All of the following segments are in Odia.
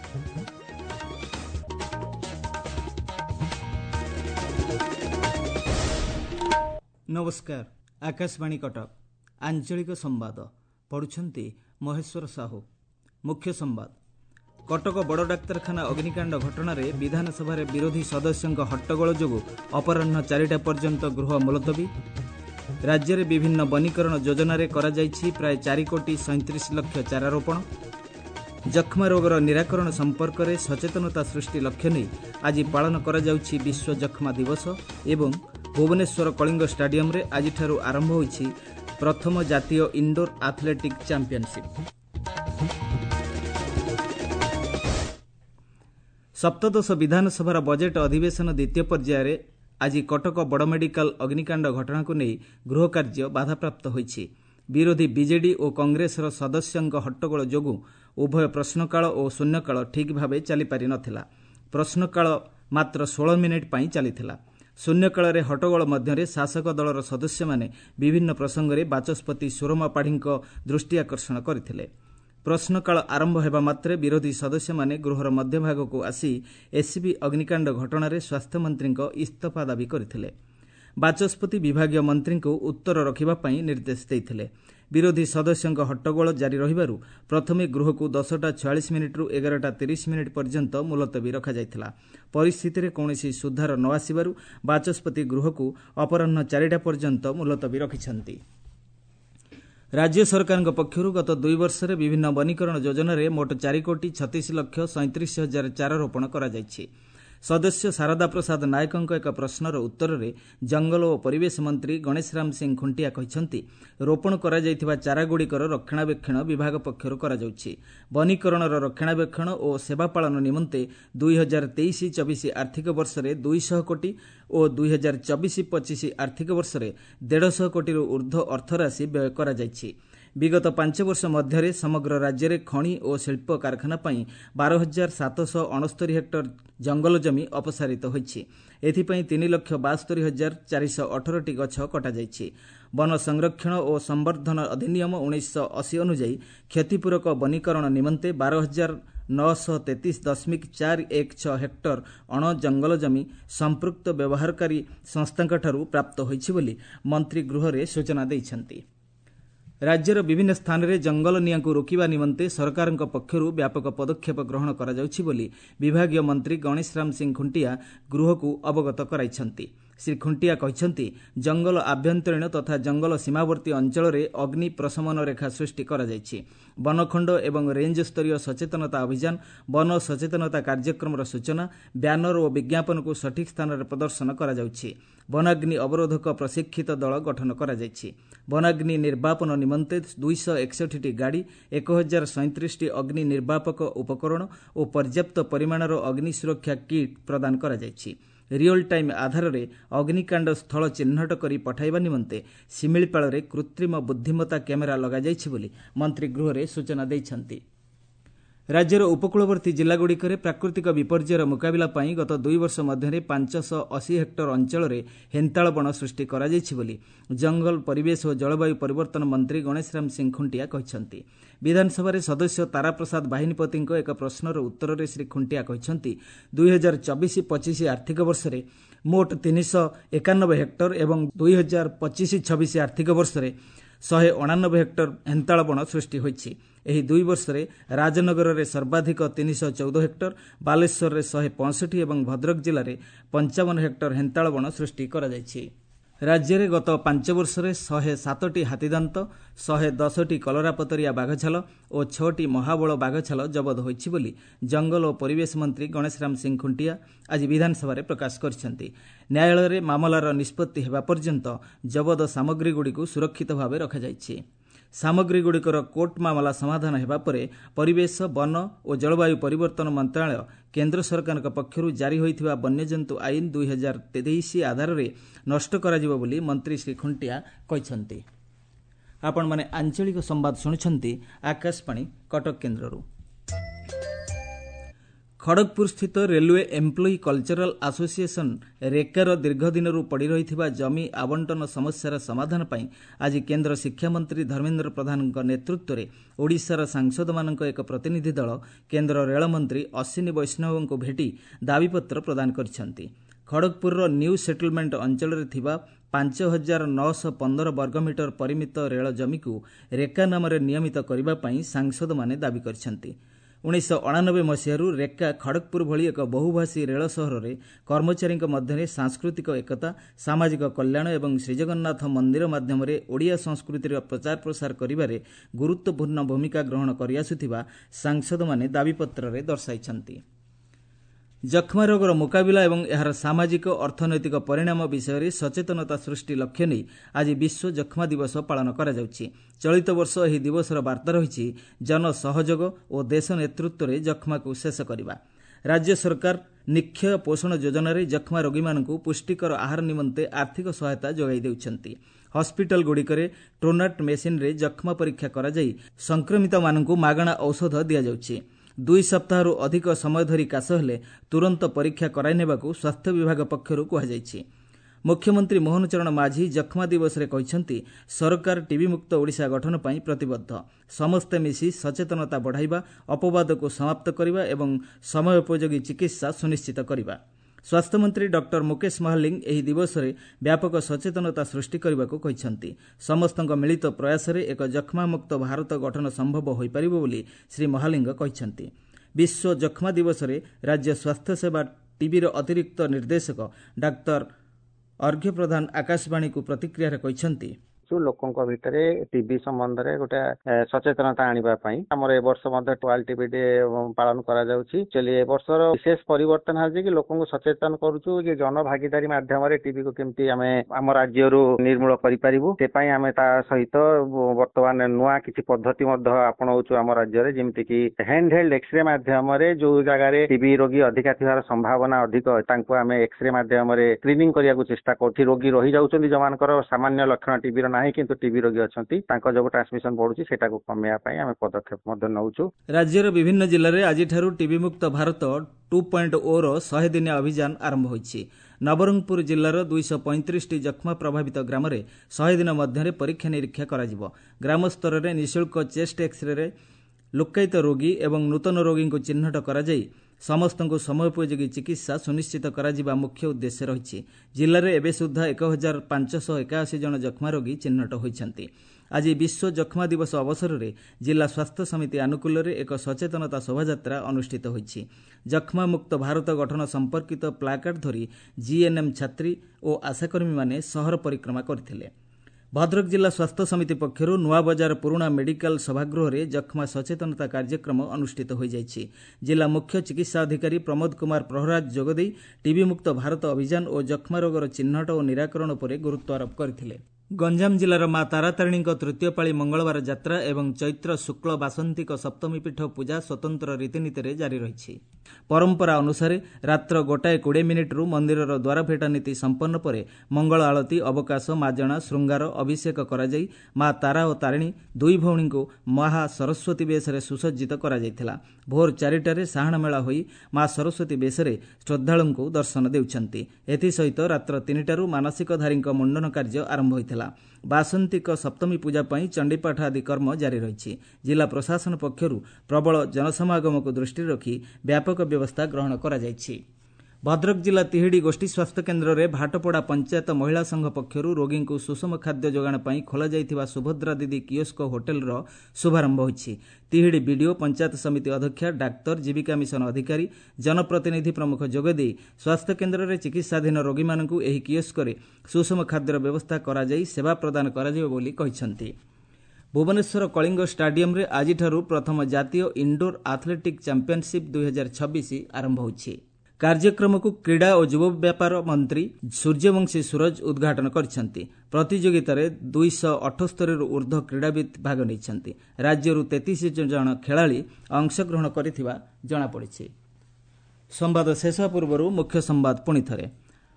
नमस्कार। आकाशवाणी कटक आंचलिक संवाद पढ़ुछंती महेश्वर साहू। मुख्य संवाद। कटक बड़ डाक्तरखाना अग्निकांड घटना विधानसभा विरोधी सदस्यों हट्टगोल जोगु अपराह्न 4टा पर्यंत गृह मुलतवी। राज्य में विभिन्न वनीकरण योजन करा प्राय 4,37,00,000 चारारोपण। जक्ष्मा रोगर निराकरण संपर्क में सचेतनता सृष्टि लक्ष्य नहीं आज पालन करा जाउछि विश्व जक्ष्मा दिवस। एवं भुवनेश्वर कलिंग स्टाडियम रे आज आरंभ होइछि प्रथम जातीय इंडोर एथलेटिक चैंपियनशिप। सप्तदश विधानसभा बजेट अधिवेशन द्वितीय पर्यायर आज कटक बड़ मेडिकल अग्निकांड घटना को नहीं गृह कार्य बाधाप्राप्त होइछि। विरोधी बीजेडी और कांग्रेस सदस्यों हट्टगोल जोगु उभय प्रश्नकाल और शून्यकाल ठीक भाव चली पारि नथिला। प्रश्नकाल मात्र 16 मिनिट पई चलीथिला। शून्यकाल रे हट्टगोल मध्य शासक दलर सदस्य माने विभिन्न प्रसंग में बाचस्पति सुरमा पाढ़ी दृष्टि आकर्षण करथिले। प्रश्नकाल आरंभ हेबा मात्रे विरोधी सदस्य माने गृहर मध्यभाग को आसी एससीबी अग्निकांड घटना रे स्वास्थ्य मंत्री इस्तीफा दाबी करथिले। बाचस्पति विभागीय मंत्री को उत्तर रखिबा पई निर्देश देइथिले। विरोधी सदस्यों हट्टगोल जारी रहिबारु प्रथमे गृह को 10:46 मिनिट्रु 11:30 मिनिट पर्यंत मुलतवी रखा जायथिला। परिस्थिति रे कौनसी सुधार न आसिबारु बाचस्पति गृह को अपराह्न 4टा पर्यंत मुलतवी रखिछंती। राज्य सरकार पक्षरु गत 2 वर्ष रे विभिन्न वनीकरण योजन रे मोट 4,36,37,00,000 चारारोपण करा जायछि। सदस्य शारदा प्रसाद नायकों एक प्रश्नर उत्तर में जंगल और परिवेश मंत्री गणेश राम सिंह खुंटिया कहते रोपण करा जायथिबा चारागुड़िकर रक्षणाबेक्षण विभाग पक्षर करा जाउछि। वनीकरणर रक्षणाबेक्षण और सेवा पालन निमंते 2023-24 आर्थिक वर्ष रे 200 कोटी और 2024-25 आर्थिक वर्ष रे 150 कोटी ऊर्ध्व अर्थराशि व्यय करा जायछि। विगत 5 वर्ष मध्य समग्र राज्य में खनि और शिल्प कारखाना पई 12,769 हेक्टर जंगल जमी अपसारित होइछि। एथिपई 3,72,418 गछ कटा जाइछि। वन संरक्षण और संवर्धन अधिनियम 1980 अनुसार क्षतिपूरक वनीकरण निमंते 12,933.416 हेक्टर अण जंगल जमी संपृक्त व्यवहारकारी संस्थांठारु प्राप्त होइछि बोली मंत्री गृह रे सूचना दैछन्ति। राज्यर विभिन्न स्थान में जंगल निया को रोकवा निमंते सरकार पक्षर व्यापक पदक्षेप ग्रहण करा जाउछि बोली विभागीय मंत्री गणेश राम सिंह खुंटिया गृह को अवगत कराइछन्ति। श्री खुंटिया कहते जंगल आभ्यंतरीण तथा जंगल सीमावर्ती अंचल में अग्नि प्रशमन रेखा सृष्टि करा जाइछि। वनखंड एवं रेंज स्तरीय सचेतनता अभियान वन सचेतनता कार्यक्रम सूचना ब्यानर और विज्ञापन को सठिक स्थान में प्रदर्शन करा जाउछि। वनाग्नि अवरोधक प्रशिक्षित दल गठन करा जाइछि। वनाग्नि निर्वापन निमंते 261 गाड़ी 1037 अग्नि निर्वापक उपकरण और पर्याप्त परिमाणर अग्नि सुरक्षा किट प्रदान करा जाइछि। रियल टाइम आधार में अग्निकांड स्थल चिन्हट करी पठाइबा निमंते सिमिलपाल रे कृत्रिम बुद्धिमत्ता कैमेरा लगा जाइछि बोली मंत्री गृह रे सूचना दैछन्ति। राज्यर उपकूलवर्ती जिलागुड़िक प्राकृतिक विपर्ययर मुकाबला पई गत 2 वर्ष मध्य 580 हेक्टर अंचल में हेन्ताल बण सृष्टि करा जाइछि बोली जंगल परिवेश और जलवायु परिवर्तन मंत्री गणेश राम सिंह खुंटिया कहते। विधानसभा सदस्य तारा प्रसाद बाहिनीपति एक प्रश्नर उत्तर में श्री खुंटिया कहते 2024-25 आर्थिक वर्ष में मोट 391 हेक्टर एवं 2025-26 आर्थिक वर्ष में 189 हेक्टर हेन्ताल बण सृष्टि होइछि। एही 2 वर्ष में राजनगर में सर्वाधिक 314 हेक्टर, बालेश्वर में 165 एवं भद्रक जिले में 55 हेक्टर हेन्ताल बण सृष्टि करा जाइछि। राज्य में गत 5 वर्ष में 107टी हाथीदांत 110टी कलरापतरिया बाघछाल और 6टी महाबल बाघछाल जबत होइछि बोली जंगल और परिवेश मंत्री गणेश राम सिंह खुंटिया आज विधानसभा प्रकाश करछन्ति। न्यायालय में मामलार निष्पत्ति हेबा पर्यंत जबत सामग्री गुड़िक सुरक्षित भाव रखा जाइछि। सामग्री गुड़िकर कोर्ट मामला समाधान हेबा परे परिवेश वन और जलवायु परिवर्तन मंत्रालय केंद्र सरकार पक्षरु जारी होइथिबा वन्यजंतु आईन 2023 आधार में नष्ट कराजिबो बोली मंत्री श्री खुंटिया कहछन्ति। आपण माने आंचलिक संवाद सुनिछन्ति आकाशवाणी कटक केन्द्ररू। ଖଡ଼ଗପୁର ସ୍ଥିତ ରେଲୱେ ଏମ୍ପ୍ଲୋଇ କଲଚରାଲ ଆସୋସିଏସନ୍ ରେକାର ଦୀର୍ଘଦିନରୁ ପଡ଼ି ରହିଥିବା ଜମି ଆବଣ୍ଟନ ସମସ୍ୟାର ସମାଧାନ ପାଇଁ ଆଜି କେନ୍ଦ୍ର ଶିକ୍ଷାମନ୍ତ୍ରୀ ଧର୍ମେନ୍ଦ୍ର ପ୍ରଧାନଙ୍କ ନେତୃତ୍ୱରେ ଓଡ଼ିଶାର ସାଂସଦମାନଙ୍କ ଏକ ପ୍ରତିନିଧି ଦଳ କେନ୍ଦ୍ର ରେଳମନ୍ତ୍ରୀ ଅଶ୍ୱିନୀ ବୈଷ୍ଣବଙ୍କୁ ଭେଟି ଦାବିପତ୍ର ପ୍ରଦାନ କରିଛନ୍ତି। ଖଡ଼ଗପୁରର ନ୍ୟୁ ସେଟଲମେଣ୍ଟ ଅଞ୍ଚଳରେ ଥିବା 5,915 ବର୍ଗମିଟର ପରିମିତ ରେଳ ଜମିକୁ ରେକା ନାମରେ ନିୟମିତ କରିବା ପାଇଁ ସାଂସଦମାନେ ଦାବି କରିଛନ୍ତି। 1999 ମସିହାରୁ ରେକା ଖଡ଼ଗପୁର ଭଳି ଏକ ବହୁଭାଷୀ ରେଳ ସହରରେ କର୍ମଚାରୀଙ୍କ ମଧ୍ୟରେ ସାଂସ୍କୃତିକ ଏକତା, ସାମାଜିକ କଲ୍ୟାଣ ଏବଂ ଶ୍ରୀଜଗନ୍ନାଥ ମନ୍ଦିର ମାଧ୍ୟମରେ ଓଡ଼ିଆ ସଂସ୍କୃତିର ପ୍ରଚାର ପ୍ରସାର କରିବାରେ ଗୁରୁତ୍ୱପୂର୍ଣ୍ଣ ଭୂମିକା ଗ୍ରହଣ କରିଆସୁଥିବା ସାଂସଦମାନେ ଦାବିପତ୍ରରେ ଦର୍ଶାଇଛନ୍ତି। ଯକ୍ଷ୍ମା ରୋଗର ମୁକାବିଲା ଏବଂ ଏହାର ସାମାଜିକ ଅର୍ଥନୈତିକ ପରିଣାମ ବିଷୟରେ ସଚେତନତା ସୃଷ୍ଟି ଲକ୍ଷ୍ୟ ନେଇ ଆଜି ବିଶ୍ୱ ଯକ୍ଷ୍ମା ଦିବସ ପାଳନ କରାଯାଉଛି। ଚଳିତ ବର୍ଷ ଏହି ଦିବସର ବାର୍ତ୍ତା ରହିଛି ଜନସହଯୋଗ ଓ ଦେଶ ନେତୃତ୍ୱରେ ଯକ୍ଷ୍ମାକୁ ଶେଷ କରିବା। ରାଜ୍ୟ ସରକାର ନିକ୍ଷୟ ପୋଷଣ ଯୋଜନାରେ ଯକ୍ଷ୍ମା ରୋଗୀମାନଙ୍କୁ ପୁଷ୍ଟିକର ଆହାର ନିମନ୍ତେ ଆର୍ଥିକ ସହାୟତା ଯୋଗାଇ ଦେଉଛନ୍ତି। ହସ୍ପିଟାଲଗୁଡ଼ିକରେ ଟ୍ରୋନାଟ୍ ମେସିନ୍ରେ ଯକ୍ଷ୍ମା ପରୀକ୍ଷା କରାଯାଇ ସଂକ୍ରମିତମାନଙ୍କୁ ମାଗଣା ଔଷଧ ଦିଆଯାଉଛି। 2 ସପ୍ତାହରୁ ଅଧିକ ସମୟ ଧରି କାଶ ହେଲେ ତୁରନ୍ତ ପରୀକ୍ଷା କରାଇ ନେବାକୁ ସ୍ୱାସ୍ଥ୍ୟ ବିଭାଗ ପକ୍ଷରୁ କୁହାଯାଇଛି। ମୁଖ୍ୟମନ୍ତ୍ରୀ ମୋହନ ଚରଣ ମାଝୀ ଯକ୍ଷ୍ମା ଦିବସରେ କହିଛନ୍ତି, ସରକାର ଟିବି ମୁକ୍ତ ଓଡ଼ିଶା ଗଠନ ପାଇଁ ପ୍ରତିବଦ୍ଧ। ସମସ୍ତେ ମିଶି ସଚେତନତା ବଢ଼ାଇବା, ଅପବାଦକୁ ସମାପ୍ତ କରିବା ଏବଂ ସମୟୋପଯୋଗୀ ଚିକିତ୍ସା ସୁନିଶ୍ଚିତ କରିବା। ସ୍ୱାସ୍ଥ୍ୟମନ୍ତ୍ରୀ ଡକ୍ଟର ମୁକେଶ ମହାଲିଙ୍ଗ ଏହି ଦିବସରେ ବ୍ୟାପକ ସଚେତନତା ସୃଷ୍ଟି କରିବାକୁ କହିଛନ୍ତି। ସମସ୍ତଙ୍କ ମିଳିତ ପ୍ରୟାସରେ ଏକ ଯକ୍ଷ୍ମାମୁକ୍ତ ଭାରତ ଗଠନ ସମ୍ଭବ ହୋଇପାରିବ ବୋଲି ଶ୍ରୀ ମହାଲିଙ୍ଗ କହିଛନ୍ତି। ବିଶ୍ୱ ଯକ୍ଷ୍ମା ଦିବସରେ ରାଜ୍ୟ ସ୍ୱାସ୍ଥ୍ୟସେବା ଟିବିର ଅତିରିକ୍ତ ନିର୍ଦ୍ଦେଶକ ଡାକ୍ତର ଅର୍ଘ୍ୟ ପ୍ରଧାନ ଆକାଶବାଣୀକୁ ପ୍ରତିକ୍ରିୟାରେ କହିଛନ୍ତି, ଲୋକଙ୍କ ଭିତରେ ଟିବି ସମ୍ବନ୍ଧରେ ଗୋଟେ ସଚେତନତା ଆଣିବା ପାଇଁ ଆମର ଏ ବର୍ଷ ମଧ୍ୟ ୱାର୍ଲଡ ଟିବି ଡେ ପାଳନ କରାଯାଉଛି। ଆକ୍ଚୁଆଲି ଏ ବର୍ଷର ବିଶେଷ ପରିବର୍ତ୍ତନ ହେଉଛି କି ଲୋକଙ୍କୁ ସଚେତନ କରୁଛୁ ଯେ ଜନଭାଗିଦାରୀ ମାଧ୍ୟମରେ ଟିବିକୁ କେମିତି ଆମେ ଆମ ରାଜ୍ୟରୁ ନିର୍ମୂଳ କରିପାରିବୁ। ସେ ପାଇଁ ଆମେ ତା ସହିତ ବର୍ତ୍ତମାନ ନୂଆ କିଛି ପଦ୍ଧତି ମଧ୍ୟ ଆପଣାଉଛୁ ଆମ ରାଜ୍ୟରେ, ଯେମିତି କି ହ୍ୟାଣ୍ଡ ହେଲ୍ଡ ଏକ୍ସରେ ମାଧ୍ୟମରେ ଯୋଉ ଜାଗାରେ ଟିବି ରୋଗୀ ଅଧିକା ଥିବାର ସମ୍ଭାବନା ଅଧିକ ତାଙ୍କୁ ଆମେ ଏକ୍ସରେ ମାଧ୍ୟମରେ ସ୍କ୍ରିନିଂ କରିବାକୁ ଚେଷ୍ଟା କରୁଛୁ। ରୋଗୀ ରହିଯାଉଛନ୍ତି ଯୋଉମାନଙ୍କର ସାମାନ୍ୟ ଲକ୍ଷଣ ଟିବିର ନାହିଁ କିନ୍ତୁ ଟିବି ରୋଗୀ ଅଛନ୍ତି, ତାଙ୍କ ଯୋଗୁଁ ଟ୍ରାନ୍ସମିଶନ ବଢୁଛି, ସେଟାକୁ କମେଇବା ପାଇଁ ଆମେ ପଦକ୍ଷେପ ମଧ୍ୟ ନେଉଛୁ। ରାଜ୍ୟର ବିଭିନ୍ନ ଜିଲ୍ଲାରେ ଆଜିଠାରୁ ଟିବି ମୁକ୍ତ ଭାରତ 2.0 ର 100 ଦିନିଆ ଅଭିଯାନ ଆରମ୍ଭ ହୋଇଛି। ନବରଙ୍ଗପୁର ଜିଲ୍ଲାର 235ଟି ଯକ୍ଷ୍ମା ପ୍ରଭାବିତ ଗ୍ରାମରେ 100 ଦିନ ମଧ୍ୟରେ ପରୀକ୍ଷା ନିରୀକ୍ଷା କରାଯିବ। ଗ୍ରାମ ସ୍ତରରେ ନିଃଶୁଳ୍କ ଚେଷ୍ଟ ଏକ୍ସରେ, ଲୋକାୟିତ ରୋଗୀ ଏବଂ ନୂତନ ରୋଗୀଙ୍କୁ ଚିହ୍ନଟ କରାଯାଇ ସମସ୍ତଙ୍କୁ ସମୟୋପଯୋଗୀ ଚିକିତ୍ସା ସୁନିଶ୍ଚିତ କରାଯିବା ମୁଖ୍ୟ ଉଦ୍ଦେଶ୍ୟ ରହିଛି। ଜିଲ୍ଲାରେ ଏବେ ସୁଦ୍ଧା 1,581 ଜଣ ଯକ୍ଷ୍ମା ରୋଗୀ ଚିହ୍ନଟ ହୋଇଛନ୍ତି। ଆଜି ବିଶ୍ୱ ଯକ୍ଷ୍ମା ଦିବସ ଅବସରରେ ଜିଲ୍ଲା ସ୍ୱାସ୍ଥ୍ୟ ସମିତି ଆନୁକୂଲ୍ୟରେ ଏକ ସଚେତନତା ଶୋଭାଯାତ୍ରା ଅନୁଷ୍ଠିତ ହୋଇଛି। ଯକ୍ଷ୍ମା ମୁକ୍ତ ଭାରତ ଗଠନ ସମ୍ପର୍କିତ ପ୍ଲାକାର୍ଡ ଧରି ଜିଏନ୍ଏମ୍ ଛାତ୍ରୀ ଓ ଆଶାକର୍ମୀମାନେ ସହର ପରିକ୍ରମା କରିଥିଲେ। ଭଦ୍ରକ ଜିଲ୍ଲା ସ୍ୱାସ୍ଥ୍ୟ ସମିତି ପକ୍ଷରୁ ନୂଆବଜାର ପୁରୁଣା ମେଡିକାଲ ସଭାଗୃହରେ ଯକ୍ଷ୍ମା ସଚେତନତା କାର୍ଯ୍ୟକ୍ରମ ଅନୁଷ୍ଠିତ ହୋଇଯାଇଛି। ଜିଲ୍ଲା ମୁଖ୍ୟ ଚିକିତ୍ସା ଅଧିକାରୀ ପ୍ରମୋଦ କୁମାର ପ୍ରହରାଜ ଯୋଗଦେଇ ଟିବି ମୁକ୍ତ ଭାରତ ଅଭିଯାନ ଓ ଯକ୍ଷ୍ମା ରୋଗର ଚିହ୍ନଟ ଓ ନିରାକରଣ ଉପରେ ଗୁରୁତ୍ୱାରୋପ କରିଥିଲେ। ଗଞ୍ଜାମ ଜିଲ୍ଲାର ମା ତାରାତାରିଣୀଙ୍କ ତୃତୀୟ ପାଳି ମଙ୍ଗଳବାର ଯାତ୍ରା ଏବଂ ଚୈତ୍ର ଶୁକ୍ଳ ବାସନ୍ତିକ ସପ୍ତମୀ ପୀଠ ପୂଜା ସ୍ୱତନ୍ତ୍ର ରୀତିନୀତିରେ ଜାରି ରହିଛି। ପରମ୍ପରା ଅନୁସାରେ ରାତ୍ର 1:20 ମନ୍ଦିରର ଦ୍ୱାରଫିଟା ନୀତି ସମ୍ପନ୍ନ ପରେ ମଙ୍ଗଳ ଆଳତୀ, ଅବକାଶ, ମାଜଣା, ଶୃଙ୍ଗାର, ଅଭିଷେକ କରାଯାଇ ମା ତାରା ଓ ତାରିଣୀ ଦୁଇ ଭଉଣୀଙ୍କୁ ମହା ସରସ୍ୱତୀ ବେଶରେ ସୁସଜ୍ଜିତ କରାଯାଇଥିଲା। ଭୋର 4ଟାରେ ସାହାଣ ମେଳା ହୋଇ ମା ସରସ୍ୱତୀ ବେଶରେ ଶ୍ରଦ୍ଧାଳୁଙ୍କୁ ଦର୍ଶନ ଦେଉଛନ୍ତି। ଏଥିସହିତ ରାତ୍ର 3ଟାରୁ ମାନସିକଧାରୀଙ୍କ ମୁଣ୍ଡନ କାର୍ଯ୍ୟ ଆରମ୍ଭ ହୋଇଥିଲା। ବାସନ୍ତିକ ସପ୍ତମୀ ପୂଜା ପାଇଁ ଚଣ୍ଡୀପାଠ ଆଦି କର୍ମ ଜାରି ରହିଛି। ଜିଲ୍ଲା ପ୍ରଶାସନ ପକ୍ଷରୁ ପ୍ରବଳ ଜନସମାଗମକୁ ଦୃଷ୍ଟିରେ ରଖି ବ୍ୟାପକ ବ୍ୟବସ୍ଥା ଗ୍ରହଣ କରାଯାଇଛି। ଭଦ୍ରକ ଜିଲ୍ଲା ତିହିଡି ଗୋଷ୍ଠୀ ସ୍ୱାସ୍ଥ୍ୟ କେନ୍ଦ୍ରରେ ଭାଟପଡ଼ା ପଞ୍ଚାୟତ ମହିଳା ସଂଘ ପକ୍ଷରୁ ରୋଗୀଙ୍କୁ ସୁଷମ ଖାଦ୍ୟ ଯୋଗାଣ ପାଇଁ ଖୋଲାଯାଇଥିବା ସୁଭଦ୍ରା ଦିଦି କିଓସ୍କ ହୋଟେଲର ଶୁଭାରମ୍ଭ ହୋଇଛି। ତିହିଡି ବିଡିଓ, ପଞ୍ଚାୟତ ସମିତି ଅଧ୍ୟକ୍ଷା, ଡାକ୍ତର, ଜୀବିକା ମିଶନ ଅଧିକାରୀ, ଜନପ୍ରତିନିଧି ପ୍ରମୁଖ ଯୋଗଦେଇ ସ୍ୱାସ୍ଥ୍ୟ କେନ୍ଦ୍ରରେ ଚିକିତ୍ସାଧୀନ ରୋଗୀମାନଙ୍କୁ ଏହି କିଓସ୍କରେ ସୁଷମ ଖାଦ୍ୟର ବ୍ୟବସ୍ଥା କରାଯାଇ ସେବା ପ୍ରଦାନ କରାଯିବ ବୋଲି କହିଛନ୍ତି। ଭୁବନେଶ୍ୱର କଳିଙ୍ଗ ଷ୍ଟାଡିୟମରେ ଆଜିଠାରୁ ପ୍ରଥମ ଜାତୀୟ ଇଣ୍ଡୋର ଆଥଲେଟିକ୍ ଚାମ୍ପିୟନସିପ୍ 2026 ଆରମ୍ଭ ହୋଇଛି। କାର୍ଯ୍ୟକ୍ରମକୁ କ୍ରୀଡ଼ା ଓ ଯୁବ ବ୍ୟାପାର ମନ୍ତ୍ରୀ ସୂର୍ଯ୍ୟବଂଶୀ ସୁରଜ ଉଦ୍ଘାଟନ କରିଛନ୍ତି। ପ୍ରତିଯୋଗିତାରେ 278ରୁ ଉର୍ଦ୍ଧ୍ୱ କ୍ରୀଡ଼ାବିତ୍ ଭାଗ ନେଇଛନ୍ତି। ରାଜ୍ୟରୁ 33 ଜଣ ଖେଳାଳି ଅଂଶଗ୍ରହଣ କରିଥିବା ଜଣାପଡ଼ିଛି। ସମ୍ବାଦ ଶେଷ ପୂର୍ବରୁ ମୁଖ୍ୟ ସମ୍ବାଦ ପୁଣିଥରେ।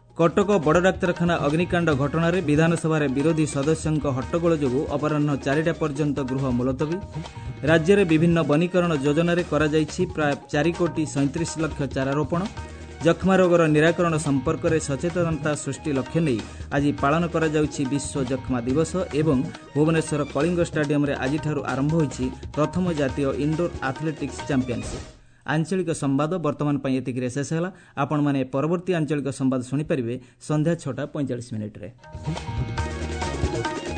कटक बड़ डाक्तरखाना अग्निकांड घटना विधानसभा विरोधी सदस्यों हट्टगोल जो अपराह 4टा पर्यंत गृह मुलतवी। राज्य में विभिन्न वनीकरण योजन प्राय 4 कोटी 37 लाख चारारोपण। जक्ष्मा रोगर निराकरण संपर्क में सचेतनता सृष्टि लक्ष्य नहीं आज पालन करा जाउछि विश्व जक्ष्मा दिवस एवं भुवनेश्वर कलिंग स्टाडियम रे आज आरंभ होइछि प्रथम जातीय इंडोर एथलेटिक्स चैंपियनशिप। आंचलिक संवाद वर्तमान पई एतिकिरे शेष होला। आपण माने परवर्ती आंचलिक संवाद सुनि परिबे संध्या 6:45 रे।